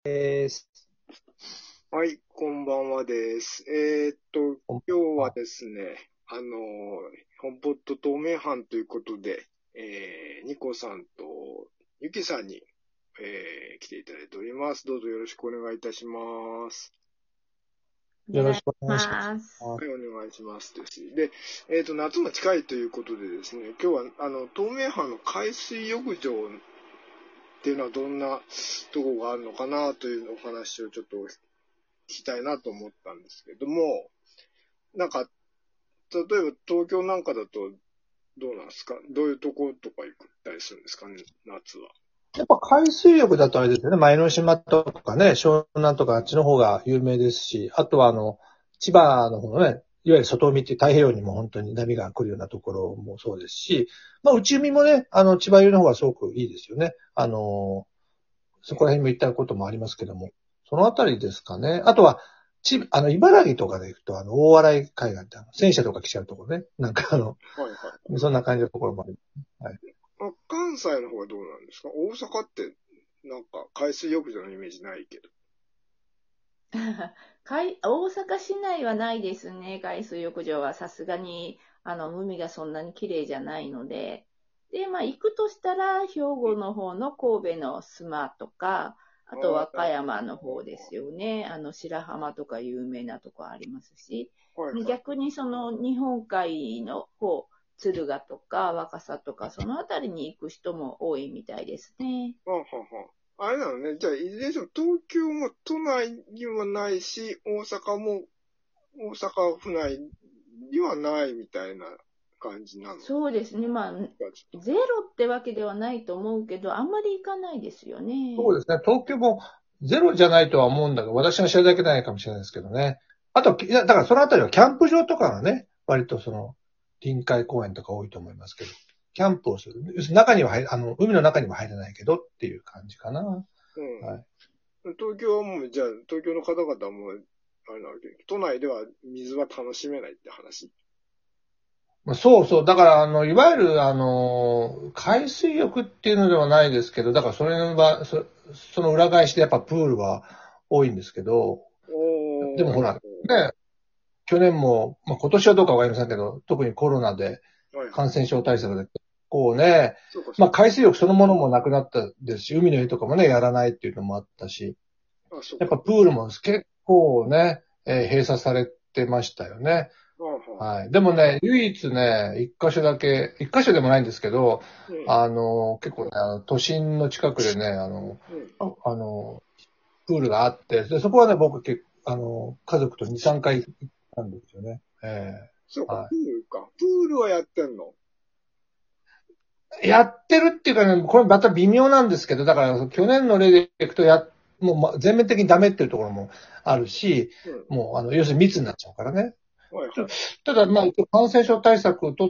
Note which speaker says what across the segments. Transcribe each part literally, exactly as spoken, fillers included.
Speaker 1: です。
Speaker 2: はい、こんばんはです。えーっと、
Speaker 1: こん
Speaker 2: 今日は
Speaker 1: ばんは。
Speaker 2: ですね、あの、本ポット透明版ということで、えー、ニコさんとユキさんに、えー、来ていただいております。どうぞよろしくお願いいたします。
Speaker 1: よろ
Speaker 3: お願いし
Speaker 1: しくお願いし
Speaker 3: ます。
Speaker 1: ます。
Speaker 2: はい、お願いしますです。で、えーっと、夏も近いということでですね、今日は、あの、透明版の海水浴場っていうのはどんなとこがあるのかなというお話をちょっと聞きたいなと思ったんですけども、なんか、例えば東京なんかだとどうなんですか？どういうとことか行ったりするんですかね、夏は。
Speaker 1: やっぱ海水浴だとあれですよね。前の島とかね、湘南とかあっちの方が有名ですし、あとはあの、千葉の方のね、いわゆる外海っていう太平洋にも本当に波が来るようなところもそうですし、まあ内海もね、あの、千葉寄りの方がすごくいいですよね。あの、そこら辺も行ったこともありますけども、そのあたりですかね。あとは、ち、あの、茨城とかで行くと、あの、大洗海岸ってあの、戦車とか来ちゃうところね。なんかあの、
Speaker 2: はいはい。
Speaker 1: そんな感じのところもあります。はい。
Speaker 2: あ、関西の方はどうなんですか？大阪ってなんか海水浴場のイメージないけど。
Speaker 3: 海大阪市内はないですね、海水浴場は。さすがに、あの、海がそんなに綺麗じゃないので。で、まあ、行くとしたら、兵庫の方の神戸の須磨とか、あ
Speaker 2: あ
Speaker 3: と和
Speaker 2: あ、
Speaker 3: 歌山の方ですよね。あの、白浜とか有名なとこありますし。
Speaker 2: はいはい。
Speaker 3: 逆にその、日本海の方、敦賀とか若狭とか、そのあたりに行く人も多いみたいですね。
Speaker 2: はあ、はあはあ、あれなのね。じゃあ、いずれにしても東京も都内にはないし、大阪も大阪府内にはないみたいな感じなの。
Speaker 3: そうですね。まあ、ゼロってわけではないと思うけど、あんまり行かないですよね。
Speaker 1: そうですね。東京もゼロじゃないとは思うんだけど、私が知るだけないかもしれないですけどね。あと、いや、だからそのあたりはキャンプ場とかがね、割とその、臨海公園とか多いと思いますけど、キャンプをする。要するに中には入、あの、海の中にも入れないけどっていう感じかな。は
Speaker 2: うん。
Speaker 1: い。
Speaker 2: 東京はもう、じゃあ、東京の方々はもう、あれなわけ。都内では水は楽しめないって話。
Speaker 1: まあそうそう。だから、あの、いわゆる、あの、海水浴っていうのではないですけど、だからそれは、そ、その裏返しでやっぱプールは多いんですけど、でも
Speaker 2: おー。
Speaker 1: ほら、ね、去年も、まあ、今年はどうかわかりませんけど、特にコロナで
Speaker 2: はいはい。
Speaker 1: 感染症対策で結構ね、まあ、
Speaker 2: そうかそうか。
Speaker 1: 海水浴そのものもなくなったですし、海の家とかもね、やらないっていうのもあったし、
Speaker 2: あ、そうか。
Speaker 1: やっぱプールも結構ね、えー閉鎖されてましたよね。
Speaker 2: はあはあ。
Speaker 1: はい。でもね、唯一ね、一箇所だけ、一箇所でもないんですけど、
Speaker 2: うん。
Speaker 1: あの、結構ね、あの都心の近くでね、あの、
Speaker 2: うん。
Speaker 1: ああの、プールがあって、で、そこはね、僕結構、あの、家族とに、さんかい行ったんですよね。え
Speaker 2: そうか、プ
Speaker 1: えはい。
Speaker 2: ールか。プールはやってんの？
Speaker 1: やってるっていうかね、これまた微妙なんですけど、だから去年の例でいくとや、もうま全面的にダメっていうところもあるし、
Speaker 2: うん。
Speaker 1: もうあの、要するに密になっちゃうからね。
Speaker 2: はいはい。
Speaker 1: ただ、まあ、感染症対策をとって、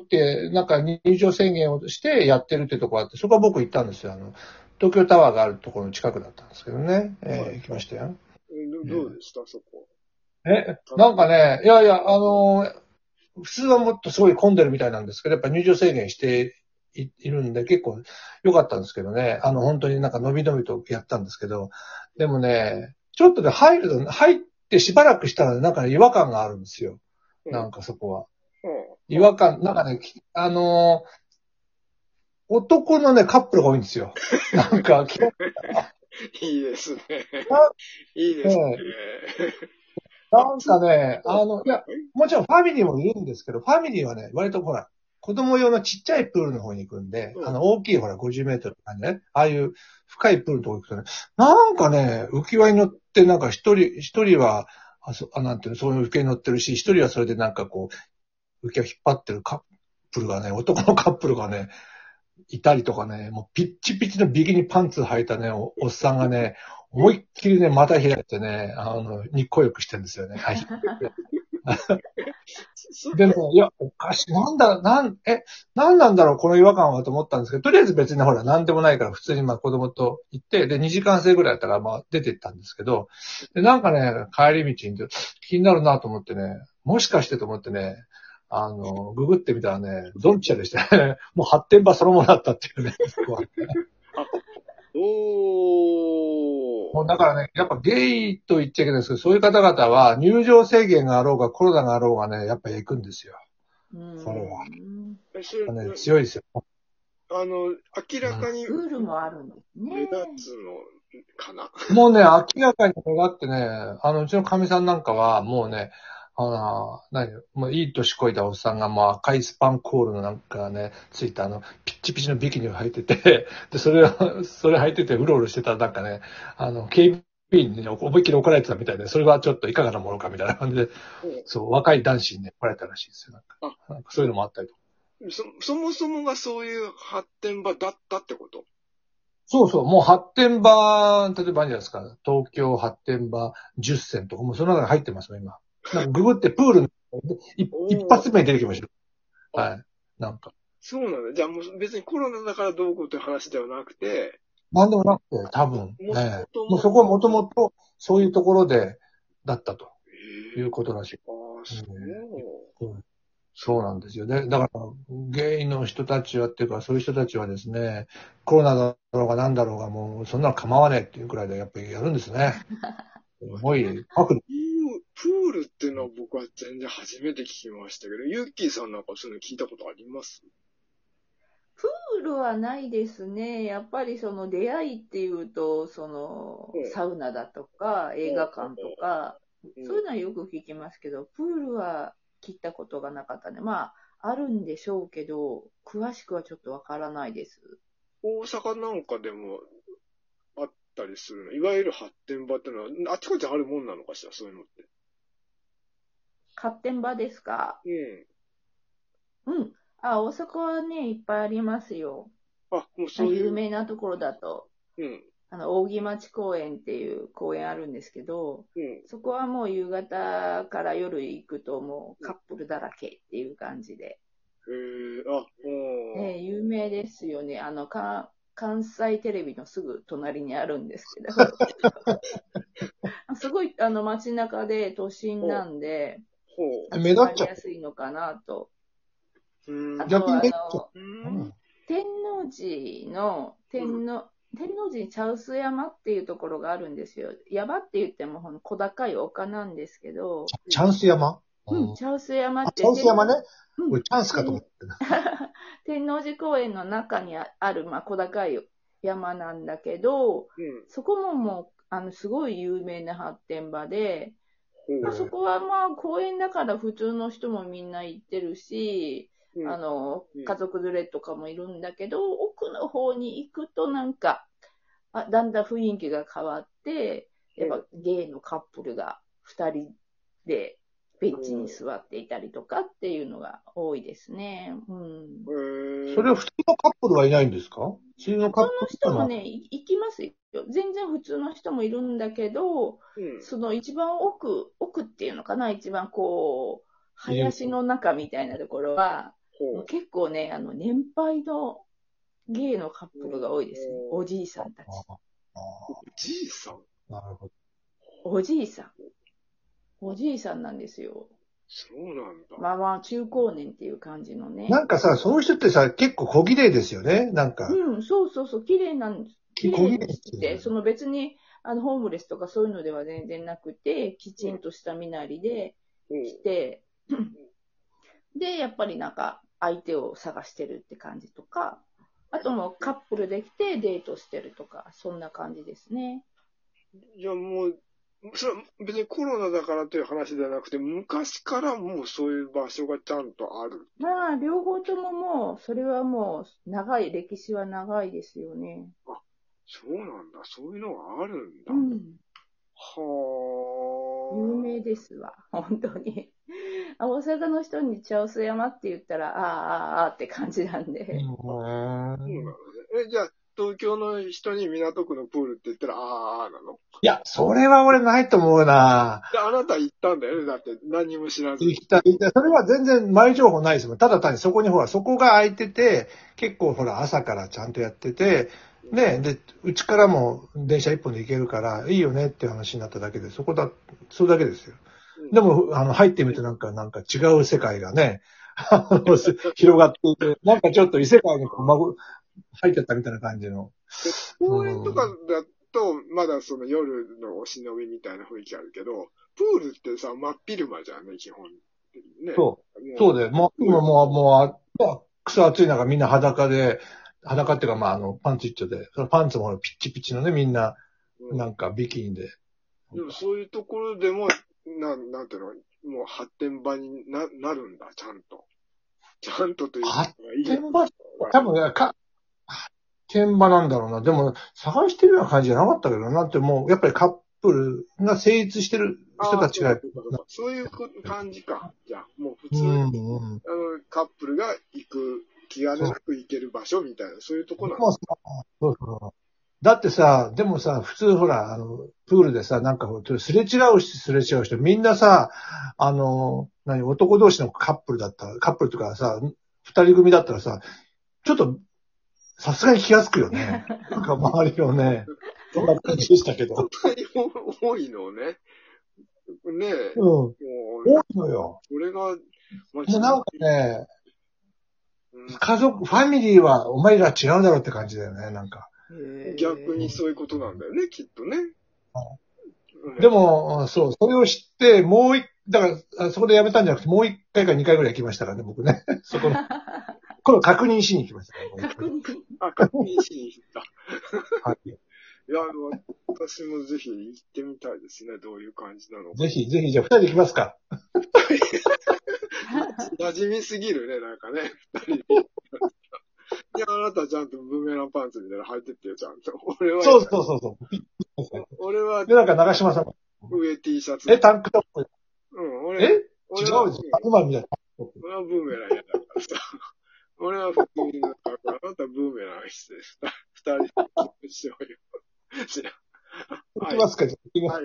Speaker 1: なんか入場制限をしてやってるっていうところがあって、そこは僕行ったんですよ。あの、東京タワーがあるところの近くだったんですけどね。
Speaker 2: はい
Speaker 1: えー行きましたよ。
Speaker 2: えど、どう
Speaker 1: え
Speaker 2: でしたそこ？
Speaker 1: ーえ、
Speaker 2: 楽
Speaker 1: なんかね、いやいや、あのー普通はもっとすごい混んでるみたいなんですけど、やっぱ入場制限してい、いるんで結構良かったんですけどね。あの、本当になんか伸び伸びとやったんですけど、でもね、ちょっとで入ると、入ってしばらくしたらなんかね違和感があるんですよ。
Speaker 2: うん。
Speaker 1: なんかそこは。
Speaker 2: うん。
Speaker 1: 違和感、なんかね、きあのー男のね、カップルが多いんですよ。なんか、基本
Speaker 2: いいですね。
Speaker 1: な
Speaker 2: いいです
Speaker 1: ね、
Speaker 2: ね。あ、
Speaker 1: なん
Speaker 2: プール、
Speaker 1: かね、あの、いや、
Speaker 2: はい。
Speaker 1: もちろんファミリーもいるんですけど、ファミリーはね、割とほら、子供用のちっちゃいプールの方に行くんで、
Speaker 2: うん。
Speaker 1: あの、大きいほら、ごじゅうメートルとかね、ああいう深いプールのとこ行くとね、なんかね、浮き輪に乗って、なんか一人、一人は、あ、そ、あ、なんていうの、そういう浮き輪に乗ってるし、一人はそれでなんかこう、浮き輪引っ張ってるカップルがね、男のカップルがね、いたりとかね、もうピッチピチのビキニパンツ履いたね、お、おっさんがね、思いっきりね、股開いてね、あの、日光浴してるんですよね。はい。
Speaker 2: そ、
Speaker 1: でも、いや、おかしい。なんだ、なん、え、なんなんだろう、この違和感はと思ったんですけど、とりあえず別にほら、なんでもないから、普通にまあ子供と行って、で、にじかん生ぐらいだったら、まあ出て行ったんですけど、で、なんかね、帰り道に気になるなと思ってね、もしかしてと思ってね、あの、ググってみたらね、ドンピシャでしたね。もう発展場そのものだったっていうね、そこは。
Speaker 2: あ、お
Speaker 1: もうだからね、やっぱゲイと言っちゃいけないですけど、そういう方々は入場制限があろうがコロナがあろうがね、やっぱり行くんですよ。
Speaker 3: うん。
Speaker 1: これは。
Speaker 2: えそれ、
Speaker 1: ね、強いですよ。
Speaker 2: あの、明らかに
Speaker 3: ルールもあるんです
Speaker 2: 目
Speaker 3: ね。
Speaker 2: 立つのかな。
Speaker 1: もうね、明らかに目立ってね、あの、うちのかみさんなんかは、もうね、あの、何、もういい年こいたおっさんが、もう赤いスパンコールのなんかね、ついたあの、ピッチピチのビキニを履いてて、で、それを、それ履いててうろうろしてたらなんかね、あの、警備員に思いっきり怒られてたみたいで、それはちょっといかがなものかみたいな感じで、
Speaker 2: うん
Speaker 1: そう、若い男子にね、怒られたらしいですよ。なんか、
Speaker 2: あ
Speaker 1: なんかそういうのもあったりとか。
Speaker 2: そ、そもそもがそういう発展場だったってこと？
Speaker 1: そうそう、もう発展場、例えばあるじゃないですか。東京発展場じゅっせんとか、もうその中に入ってますもん、今。なんかググってプールに一一発目に出てきましたよ。はい。なんか。
Speaker 2: そうなんだ。じゃあもう別にコロナだからどうこうという話ではなくて、
Speaker 1: なんでもなくて、多分、
Speaker 2: も
Speaker 1: ね。
Speaker 2: とも
Speaker 1: もうそこはもともとそういうところで、だったと
Speaker 2: へえ
Speaker 1: いうことらしい。
Speaker 2: ああ、そう。
Speaker 1: うんそうなんですよね。だから、ゲイの人たちはっていうか、そういう人たちはですね、コロナだろうが何だろうが、もうそんなの構わねえっていうくらいでやっぱりやるんですね。すごい、パクリ。
Speaker 2: プープールっていうのは僕は全然初めて聞きましたけど、ユッキーさんなんかそういうの聞いたことあります？
Speaker 3: プールはないですね。やっぱりその出会いっていうと、その
Speaker 2: うん
Speaker 3: サウナだとか映画館とか、
Speaker 2: うん
Speaker 3: そういうのはよく聞きますけど、プールは聞いたことがなかったね。まあ、あるんでしょうけど、詳しくはちょっとわからないです。
Speaker 2: 大阪なんかでもあったりするの。いわゆる発展場ってのは、あっちこっちあるもんなのかしら、そういうのって。
Speaker 3: 発展場ですか？
Speaker 2: うん。
Speaker 3: うん。あ、大阪はね、いっぱいありますよ。
Speaker 2: あ、もうそういう。
Speaker 3: 有名なところだと、
Speaker 2: うん。
Speaker 3: あの、扇町公園っていう公園あるんですけど、
Speaker 2: うん。
Speaker 3: そこはもう夕方から夜行くともうカップルだらけっていう感じで。
Speaker 2: へえ、あ、おー。
Speaker 3: えー有名ですよね。あの、か関西テレビのすぐ隣にあるんですけど。すごい、あの、街中で都心なんで、
Speaker 2: ほう。
Speaker 1: 目立っちゃう
Speaker 3: 集まりやすいのかなと。
Speaker 2: うーん。
Speaker 3: あと、あ
Speaker 1: 逆にね
Speaker 3: の、
Speaker 2: う
Speaker 1: うんん。
Speaker 3: 天王寺の、天王、天王寺に茶臼山っていうところがあるんですよ。山って言ってもほん小高い丘なんですけど、
Speaker 1: チャンス山
Speaker 3: うん、茶臼山
Speaker 1: あ、
Speaker 3: って
Speaker 1: チャンス山ね。
Speaker 3: うん
Speaker 1: これチャンスかと思ってな。
Speaker 3: 天王寺公園の中にある、まあ、小高い山なんだけど、
Speaker 2: うん。
Speaker 3: そこももう、あの、すごい有名な発展場で、まあ、
Speaker 2: ほ
Speaker 3: そこはまあ、公園だから普通の人もみんな行ってるし、
Speaker 2: う。うん。
Speaker 3: あの
Speaker 2: うん、
Speaker 3: 家族連れとかもいるんだけど、奥の方に行くとなんか、あだんだん雰囲気が変わって、やっぱゲイのカップルがふたりでベンチに座っていたりとかっていうのが多いですね。うん。
Speaker 2: へえ。
Speaker 1: それは普通のカップルはいないんですか？普通のカップル
Speaker 3: 普通の人もね、い行きますよ。全然普通の人もいるんだけど、
Speaker 2: うん。
Speaker 3: その一番奥、奥っていうのかな、一番こう、林の中みたいなところは、
Speaker 2: ほう。
Speaker 3: 結構ね、あの、年配のゲイのカップルが多いですね。おじいさんたち。
Speaker 1: ああ
Speaker 2: おじいさん。
Speaker 1: なるほど。
Speaker 3: おじいさん。おじいさんなんですよ。
Speaker 2: そうなんだ。
Speaker 3: まあまあ、中高年っていう感じのね。
Speaker 1: なんかさ、その人ってさ、結構小綺麗ですよね。なんか。
Speaker 3: うん、そうそうそう、綺麗なんです。綺
Speaker 1: 小
Speaker 3: 麗
Speaker 1: 綺麗ですよね
Speaker 3: で、その別に、あの、ホームレスとかそういうのでは全然なくて、きちんとした身なりで
Speaker 2: うん。
Speaker 3: 来て、で、やっぱりなんか、相手を探してるって感じとか、あともうカップルできてデートしてるとか、そんな感じですね。
Speaker 2: いや、もう、それは別にコロナだからという話ではなくて、昔からもうそういう場所がちゃんとある。
Speaker 3: まあ、両方とももう、それはもう、長い、歴史は長いですよね。
Speaker 2: そうなんだ。そういうのがあるんだ。
Speaker 3: うん。
Speaker 2: はあ。
Speaker 3: 有名ですわ、本当に。あ大阪の人に茶臼山って言ったら、ああ、ああ、ああって感じなんで。
Speaker 1: うん
Speaker 2: そうなのね。え、じゃあ、東京の人に港区のプールって言ったら、ああ、ああなの？
Speaker 1: いや、それは俺ないと思うな。
Speaker 2: で、あなた行ったんだよね。だって何にも知らずに。
Speaker 1: 行きたい。行きたいそれは全然前情報ないですもん。ただ単にそこにほら、そこが空いてて、結構ほら、朝からちゃんとやってて、ね、で、うちからも電車一本で行けるから、いいよねっていう話になっただけで、そこだ、それだけですよ。
Speaker 2: うん
Speaker 1: でも、あの、入ってみるとなんか、なんか違う世界がね、あの広がっていて、なんかちょっと異世界にこう、まぐ、入っちゃったみたいな感じの。
Speaker 2: 公園とかだと、まだその夜のお忍びみたいな雰囲気あるけど、プールってさ、真っ昼間じゃんね、基本的にね。
Speaker 1: そう。そうだよ。もう、今もう、もう、もう、くそ暑い中みんな裸で、裸っていうかまあ、あの、パンツ一丁で、そのパンツもピッチピチのね、みんな、なんかビキニで。
Speaker 2: でもそういうところでも、な、なんていうの、もう発展場にな、なるんだ、ちゃんと。ちゃんとというか、
Speaker 1: 発
Speaker 2: いい
Speaker 1: 展場多分、か、発展場なんだろうな。でも、探してるような感じじゃなかったけどなって、もう、やっぱりカップルが成立してる人たちが。
Speaker 2: そういう感じか。じゃあ、もう普通
Speaker 1: に、うんうん、
Speaker 2: あの、カップルが行く、気兼ねなく行ける場所みたいな、そういうところなんだ。
Speaker 1: そうそう。だってさ、でもさ、普通ほら、あの、プールでさ、なんか、すれ違うし、すれ違う人、みんなさ、あの、何、男同士のカップルだったら、カップルとかさ、二人組だったらさ、ちょっと、さすがに気がつくよね。なんか周りのね、そんな感じでしたけど。
Speaker 2: そんなに多いのね。ねえ。
Speaker 1: うん。もう多いのよ。
Speaker 2: それが、
Speaker 1: もうなんかね、家族、ファミリーはお前ら違うだろうって感じだよね、なんか。
Speaker 2: 逆にそういうことなんだよね、きっとね。
Speaker 1: うん、でも、そう、それを知って、もう一、だから、そこでやめたんじゃなくて、もう一回か二回ぐらい行きましたからね、僕ね。そこの、これを確認しに行きました、ね。
Speaker 3: 確認。
Speaker 2: あ、確認しに行った。
Speaker 1: はい。
Speaker 2: いや、あの、私もぜひ行ってみたいですね、どういう感じなのか。
Speaker 1: ぜひ、ぜひ、じゃあ二人で行きますか。
Speaker 2: 馴染みすぎるね、なんかね、二人で。いや、あなたちゃんとブーメランパンツみたいなの履いてってよ、ちゃんと。俺は。
Speaker 1: そうそうそうそう。
Speaker 2: 俺は。
Speaker 1: で、なんか長島さん。
Speaker 2: 上 T シャツ。
Speaker 1: え、タンクトップ。
Speaker 2: うん、俺。
Speaker 1: え違うじゃん。今みたいな。
Speaker 2: 俺はブーメランやだからさ。俺は普通になんか、あなたブーメランして、二人で行きましょうよ。
Speaker 1: 行きますか、じゃあ。